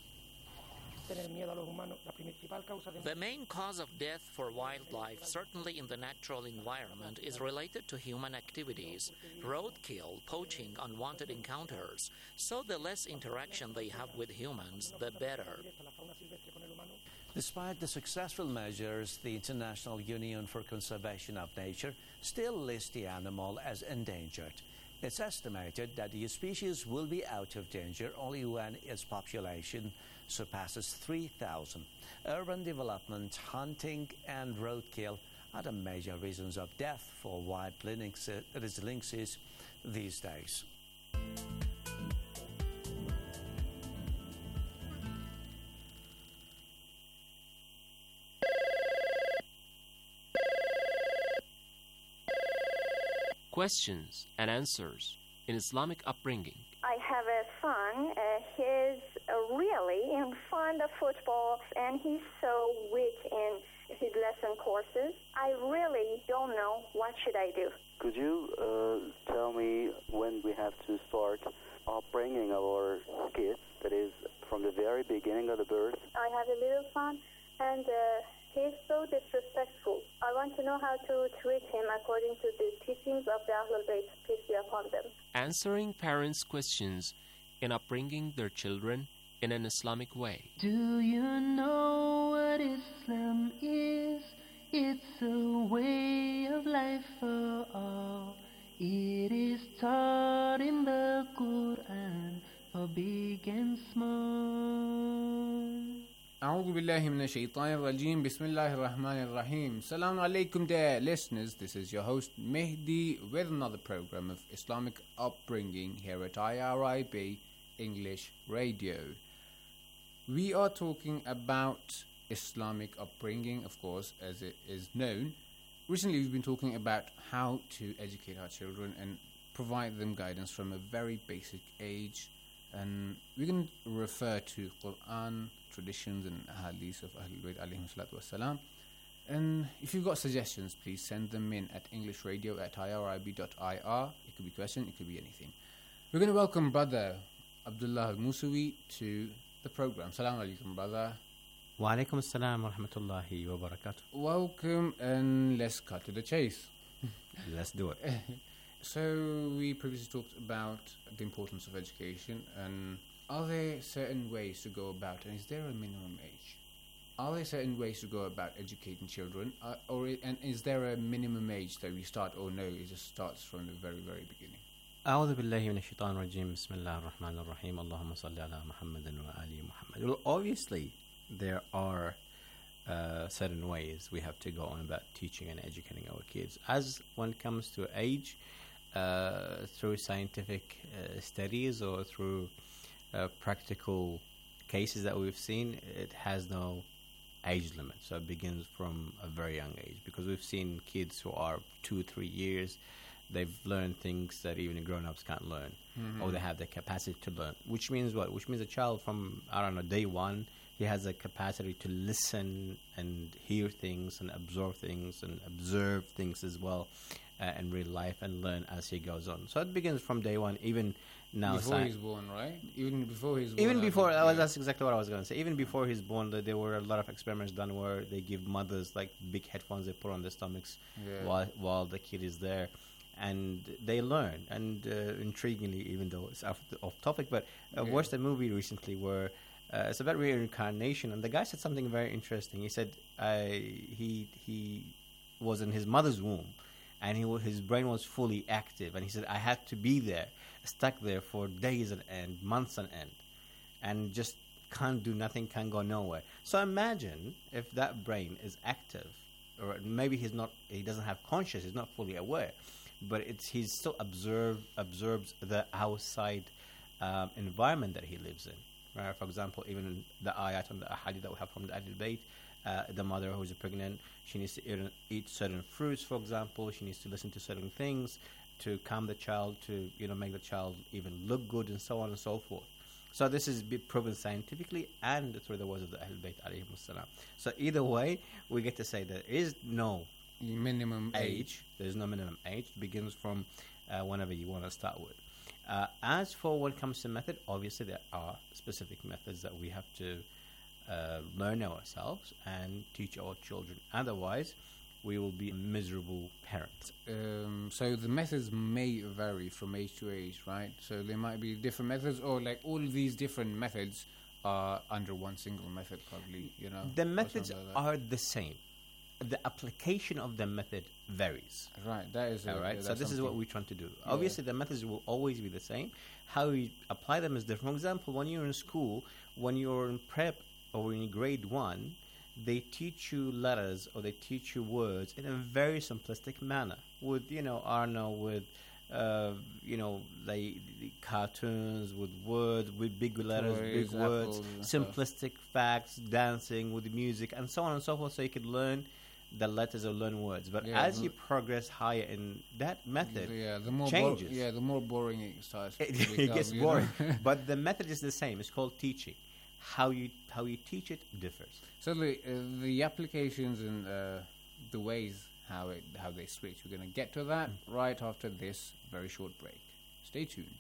The main cause of death for wildlife, certainly in the natural environment, is related to human activities, roadkill, poaching, unwanted encounters. So the less interaction they have with humans, the better. Despite the successful measures, the International Union for Conservation of Nature still lists the animal as endangered. It's estimated that the species will be out of danger only when its population surpasses three thousand. Urban development, hunting, and roadkill are the major reasons of death for wild lynxes these days. Questions and answers in Islamic upbringing. I have a son. Uh, he's uh, really in fond of football, and he's so weak in his lesson courses. I really don't know what should I do. Could you uh, tell me when we have to start upbringing our kids? That is, from the very beginning of the birth. I have a little son, and uh, he's so disrespectful. I want to know how to treat him according to the teachings of the Ahlul Bayt, peace be upon them. Answering parents' questions in upbringing their children in an Islamic way. Do you know what Islam is? It's a way of life for all. It is taught in the Quran for big and small. أعوذ بالله من الشيطان الرجيم بسم الله الرحمن الرحيم. Assalamu alaikum, dear listeners. This is your host Mehdi with another program of Islamic upbringing here at I R I B English Radio. We are talking about Islamic upbringing, of course, as it is known. Recently we've been talking about how to educate our children and provide them guidance from a very basic age. And we can refer to Quran, traditions and hadiths of Ahlul Bayt alayhim salatu wassalam. And if you've got suggestions, please send them in at englishradio at I R I B dot I R. It could be a question, it could be anything. We're going to welcome Brother Abdullah Al-Musawi to the program. Assalamu alaikum, brother. Wa alaikum assalam wa rahmatullahi wa barakatuh. Welcome, and let's cut to the chase. Let's do it. So we previously talked about the importance of education, and are there certain ways to go about it? And is there a minimum age? Are there certain ways to go about educating children, uh, or and is there a minimum age that we start, or no, it just starts from the very, very beginning? أعوذ بالله من الشيطان الرجيم بسم الله الرحمن الرحيم اللهم صل على محمد وآل محمد. Well, obviously, there are uh, certain ways we have to go on about teaching and educating our kids. As when it comes to age, uh, through scientific uh, studies or through uh, practical cases that we've seen, it has no age limit. So it begins from a very young age, because we've seen kids who are two, three years, they've learned things that even grown-ups can't learn, Mhm. or they have the capacity to learn. Which means what? Which means a child from, I don't know, day one, he has a capacity to listen and hear things and absorb things and observe things as well uh, in real life and learn as he goes on. So it begins from day one, even now. Before sci- he's born, right? Even before he's born. even I before, think, uh, yeah. that's exactly what I was going to say. Even before he's born, th- there were a lot of experiments done where they give mothers like big headphones they put on their stomachs Yeah. while while the kid is there, and they learn. And uh, intriguingly, even though it's off, off topic, but I Yeah. watched a movie recently where uh, it's about reincarnation, and the guy said something very interesting. He said I, he he was in his mother's womb, and he wa- his brain was fully active, and he said I had to be there, stuck there for days on end, months on end, and just can't do nothing, can't go nowhere. So imagine if that brain is active, or maybe he's not, he doesn't have conscious, he's not fully aware, but it's he's still observe absorbs the outside um, environment that he lives in. Right? For example, even the ayat and the ahadith that we have from the Ahlul Bayt, uh, the mother who's pregnant, she needs to eat, eat certain fruits, for example. She needs to listen to certain things to calm the child, to you know make the child even look good, and so on and so forth. So this is be proven scientifically and through the words of the Ahlul Bayt alayhimus salam. So either way, we get to say there is no minimum age. age. There is no minimum age. It begins from uh, whenever you want to start with. Uh, as for when it comes to method, obviously there are specific methods that we have to uh, learn ourselves and teach our children. Otherwise, we will be miserable parents. Um, so the methods may vary from age to age, right? So there might be different methods, or like all these different methods are under one single method, probably. You know, The or methods something like that. are the same. The application of the method varies. Right, that is. All a- right. yeah, So that's this is what something. we're trying to do. Yeah. Obviously, the methods will always be the same. How we apply them is different. For example, when you're in school, when you're in prep or in grade one, they teach you letters or they teach you words in a very simplistic manner. With you know, Arno, with uh, you know, like the cartoons, with words, with big letters, Toys, big words, apples and stuff. simplistic facts, dancing with music, and so on and so forth. So you could learn the letters or learn words. But Yeah, as the- you progress higher in that method, Yeah, the more changes. Bo- yeah, the more boring it starts. to It, become, it gets you know? boring. But the method is the same. It's called teaching. How you how you teach it differs. So the uh, the applications and uh, the ways how it how they switch. We're going to get to that right after this very short break. Stay tuned.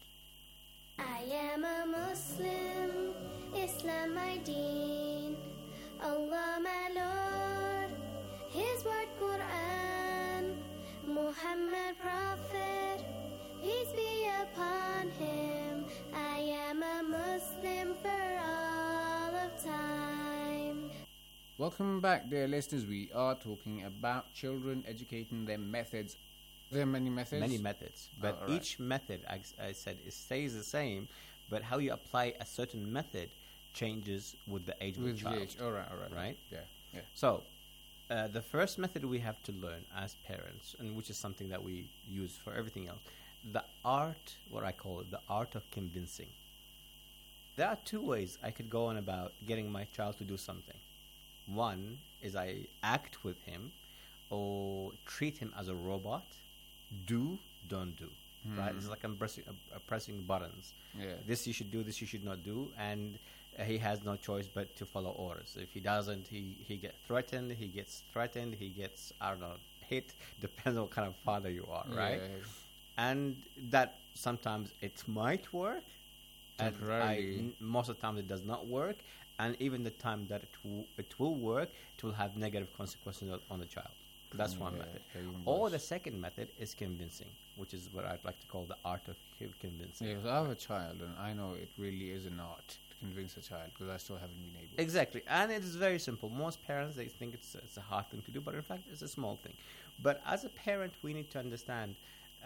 I am a Muslim, Islam my deen, Allah my Lord, His word Quran, Muhammad Prophet, peace be upon him. I am a Muslim for all of time. Welcome back, dear listeners. We are talking about children educating their methods. There are many methods. Many methods, but Oh, all right. each method, I, I said, it stays the same. But how you apply a certain method changes with the age of With the the child. age. All right, all right. Right. Yeah, yeah. So, uh, the first method we have to learn as parents, and which is something that we use for everything else, the art, what I call it, the art of convincing. There are two ways I could go on about getting my child to do something. One is I act with him or treat him as a robot. Do, don't do. Right? Hmm. It's like I'm pressing, uh, pressing buttons. Yeah. This you should do, this you should not do. And uh, he has no choice but to follow orders. If he doesn't, he, he gets threatened, he gets threatened, he gets, I don't know, hit. Depends on what kind of father you are, right? Yeah. And that sometimes it might work. And I, Temporarily. n- most of the time it does not work. And even the time that it, w- it will work, it will have negative consequences on- on the child. That's one Yeah, method. yeah, even Or worse. the second method is convincing, which is what I'd like to call the art of co- convincing. Yeah, 'cause I have a child, and I know it really is an art to convince a child, because I still haven't been able. Exactly, and it is very simple. Most parents, they think it's it's a hard thing to do, but in fact, it's a small thing. But as a parent, we need to understand uh,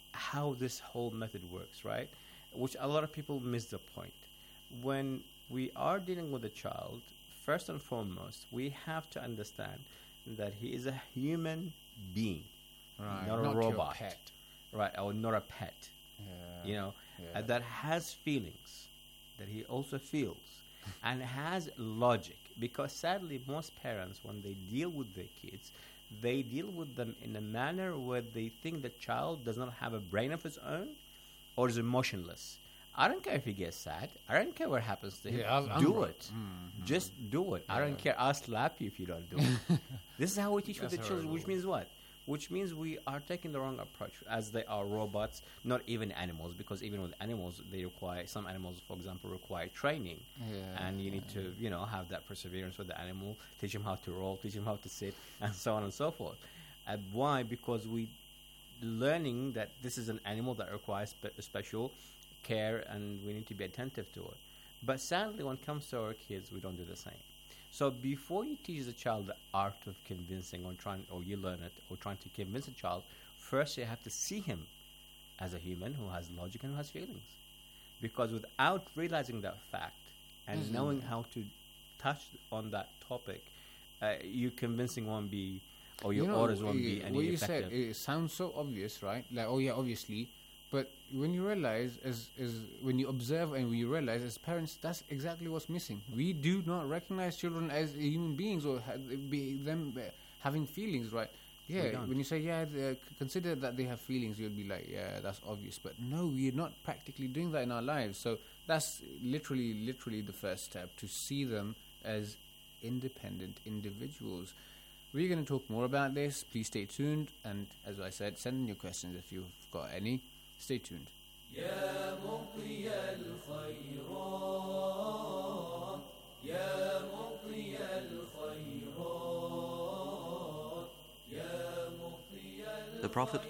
how this whole method works, right? Which a lot of people miss the point. When we are dealing with a child, first and foremost, we have to understand that he is a human being, right, not, not a robot, your pet. right, or not a pet. Yeah. You know, Yeah. uh, that has feelings, that he also feels, and has logic. Because sadly, most parents, when they deal with their kids, they deal with them in a manner where they think the child does not have a brain of his own or is emotionless. I don't care if he gets sad. I don't care what happens to him. Yeah, I'll- I'm do right. it. Mhm. Just do it. I don't care. I'll slap you if you don't do it. This is how we teach with the That's children, which horrible. means what? Which means we are taking the wrong approach, as they are robots, not even animals, because even with animals, they require, some animals, for example, require training. Yeah. And you need to, you know, have that perseverance with the animal, teach him how to roll, teach him how to sit, and so on and so forth. And why? Because we learning that this is an animal that requires spe- special care, and we need to be attentive to it. But sadly, when it comes to our kids, we don't do the same. So before you teach the child the art of convincing, or trying, or you learn it, or trying to convince a child, first you have to see him as a human who has logic and who has feelings. Because without realizing that fact and Mhm. knowing how to touch on that topic, uh, you convincing won't be, or your You know, orders won't be uh, any what you effective. said, it sounds so obvious, right? Like, oh yeah, obviously. But when you realize, as, as when you observe and when you realize as parents, that's exactly what's missing. We do not recognize children as human beings or ha- be them uh, having feelings, right? We Yeah, don't. when you say, yeah, they, c- consider that they have feelings, you'll be like, yeah, that's obvious. But no, we're not practically doing that in our lives. So that's literally, literally the first step, to see them as independent individuals. We're going to talk more about this. Please stay tuned. And as I said, send in your questions if you've got any. Stay tuned. يا مقضي الخيرات يا مقضي الخيرات يا مقضي The Prophet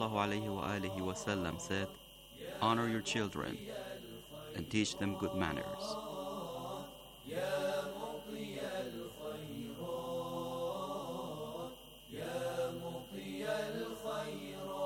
ﷺ said, "Honor your children and teach them good manners." يا مقضي الخيرات يا مقضي الخيرات.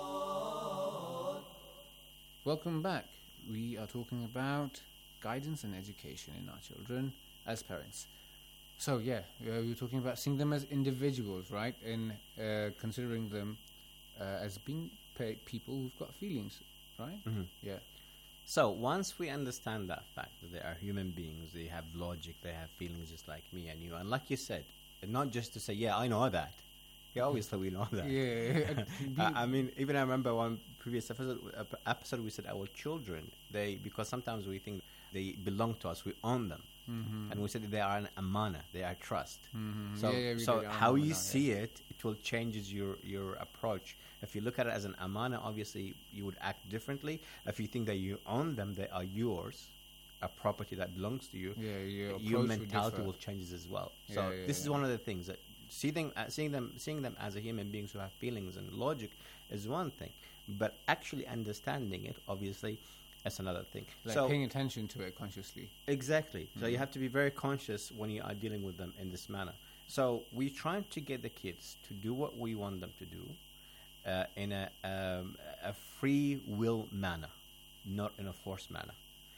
Welcome back. We are talking about guidance and education in our children as parents. So yeah, uh, we were talking about seeing them as individuals, right? And uh, considering them uh, as being pe- people who've got feelings, right? Mhm. Yeah. So once we understand that fact, that they are human beings, they have logic, they have feelings just like me and you, and like you said, not just to say, yeah, I know that. Yeah, obviously we know that. Yeah. I, I mean, even I remember one previous episode, episode we said our children, they, because sometimes we think they belong to us, we own them. Mhm. And we said that they are an amana, they are trust. Mhm. So, Yeah, yeah, we so did, I how remember you now, see it, it will changes your, your approach. If you look at it as an amana, obviously you would act differently. If you think that you own them, they are yours, a property that belongs to you, Yeah, your approach your would mentality differ. will change as well. Yeah, So yeah, this is yeah. one of the things that see them, uh, seeing them, seeing them as a human beings who have feelings and logic is one thing, but actually understanding it, obviously, is another thing. Like so paying attention to it consciously. exactly. So you Mhm. have to be very conscious when you are dealing with them in this manner. So we're trying to get the kids to do what we want them to do uh, in a, um, a free will manner, not in a forced manner.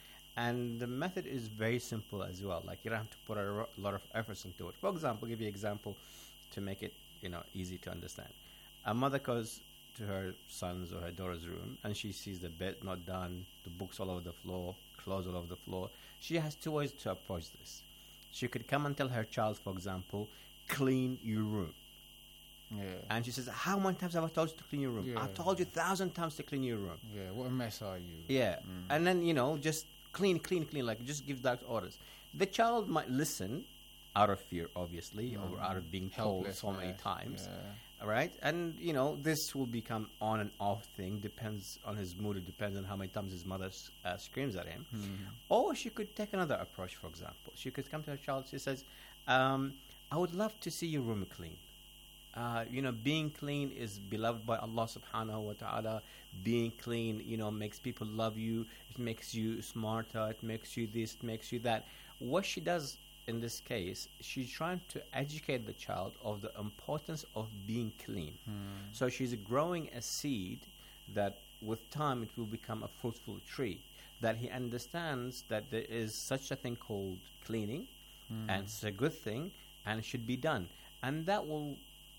And the method is very simple as well. Like you don't have to put a ro- lot of efforts into it. For example, give you an example to make it, you know, easy to understand. A mother goes to her son's or her daughter's room and she sees the bed not done, the books all over the floor, clothes all over the floor. She has two ways to approach this. She could come and tell her child, for example, clean your room. Yeah. And she says, how many times have I told you to clean your room? Yeah. I've told you a thousand times to clean your room. Yeah, what a mess are you? Yeah. Mm. And then, you know, just clean, clean, clean, like just give direct orders. The child might listen out of fear, obviously, Mm. or out of being told so many Helplessness, times. yeah. All right? And, you know, this will become on and off thing, depends on his mood, it depends on how many times his mother uh, screams at him. Mm. Or she could take another approach, for example. She could come to her child, she says, um, I would love to see your room clean. Uh, you know, being clean is beloved by Allah subhanahu wa ta'ala. Being clean, you know, makes people love you. It makes you smarter. It makes you this, it makes you that. What she does in this case, she's trying to educate the child of the importance of being clean. Hmm. So she's growing a seed that with time it will become a fruitful tree. That he understands that there is such a thing called cleaning, Mm. and it's a good thing, and it should be done. And that will,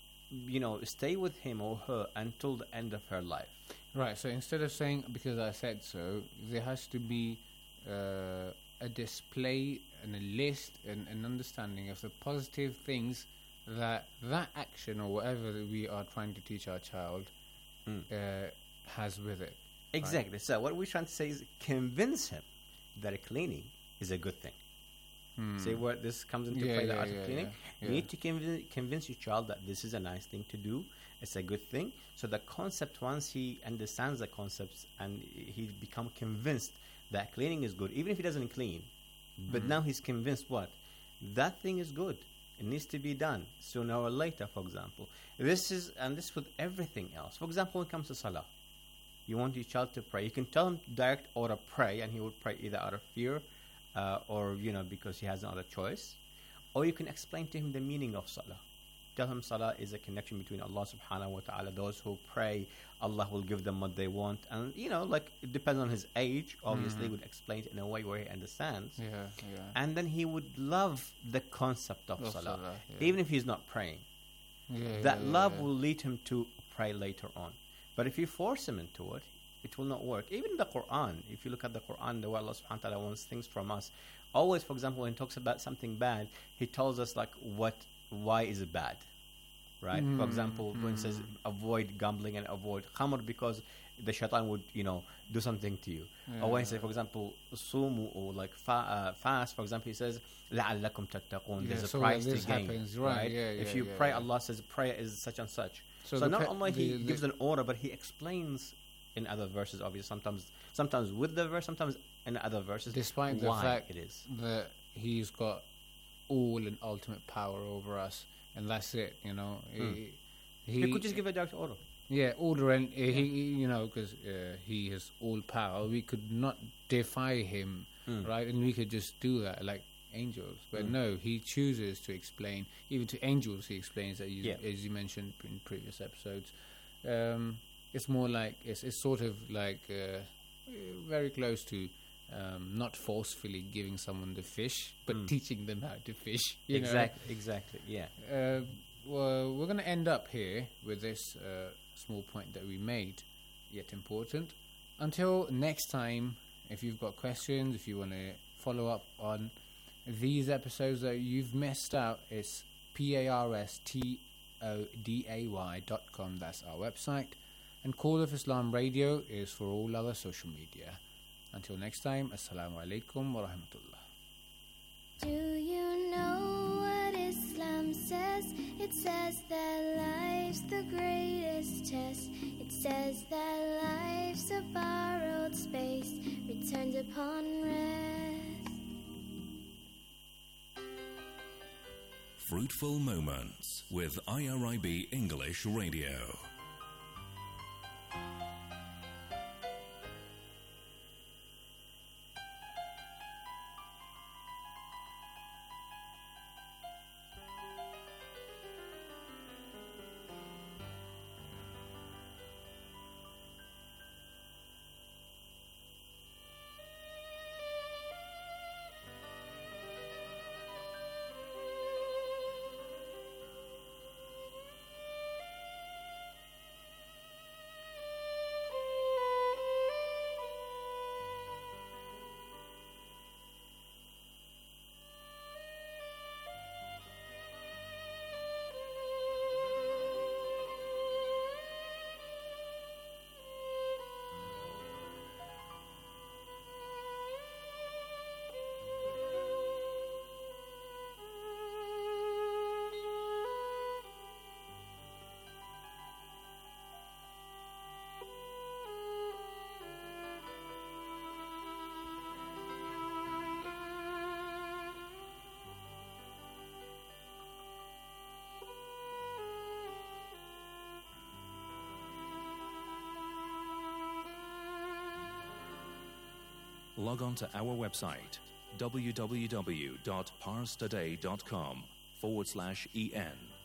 you know, stay with him or her until the end of her life. Right, so instead of saying, because I said so, there has to be uh, a display and a list and an understanding of the positive things that that action or whatever that we are trying to teach our child Mm. uh, has with it. Exactly. So what we're trying to say is convince him that cleaning is a good thing. Hmm. See where this comes into Yeah, play, the yeah, art yeah, of cleaning? yeah, You yeah. need to convince, convince your child that this is a nice thing to do. It's a good thing. So the concept, once he understands the concepts and he become convinced that cleaning is good, even if he doesn't clean, but Mhm. now he's convinced what? That thing is good. It needs to be done sooner or later, for example. This is, and this with everything else. For example, when it comes to salah, you want your child to pray. You can tell him direct order pray, and he will pray either out of fear uh, or, you know, because he has no other choice. Or you can explain to him the meaning of salah. Tell him salah is a connection between Allah subhanahu wa ta'ala. Those who pray, Allah will give them what they want. And, you know, like, it depends on his age. Obviously, Mhm. would explain it in a way where he understands. Yeah, yeah. And then he would love the concept of, Of salah, salah, yeah. even if he's not praying. Yeah, that yeah, love yeah. will lead him to pray later on. But if you force him into it, it will not work. Even the Quran, if you look at the Quran, the way Allah subhanahu wa ta'ala wants things from us, always, for example, when he talks about something bad, he tells us like what, why is it bad, right? For Mm, example, when it says mm. avoid gambling and avoid khamr because the shaitan would, you know, do something to you. Or when he Yeah. says, for example, sumu or like fa- uh, fast, for example, he says لَعَلَّكُمْ تَتَّقُونَ. Yeah, There's a so price this to gain, happens, right, yeah, if yeah, you yeah, pray, yeah. Allah says prayer is such and such. So So, the not pe- only he the- the- gives an order, but he explains in other verses, obviously, sometimes sometimes with the verse, sometimes in other verses, Despite the why fact it is. that he's got all and ultimate power over us, and that's it, you know. Hmm. He, He could just give a direct order. Yeah, order, and uh, he, you know, because uh, he has all power. We could not defy him, Mm. right? And we could just do that like angels. But Mm. no, he chooses to explain. Even to angels, he explains that, you, Yeah. as you mentioned in previous episodes. Um, it's more like it's, it's sort of like uh, very close to um, not forcefully giving someone the fish, but Mm. teaching them how to fish. You know? Exactly, exactly, yeah. Uh, well, we're going to end up here with this uh, small point that we made, yet important. Until next time, if you've got questions, if you want to follow up on these episodes that you've missed out, it's P A R S T O D A Y dot com. That's our website. And Call of Islam Radio is for all other social media. Until next time, Assalamu alaikum wa rahmatullah. Do you know what Islam says? It says that life's the greatest test. It says that life's a borrowed space, returned upon rest. Fruitful Moments with I R I B English Radio. Log on to our website, w w w dot parstoday dot com forward slash en.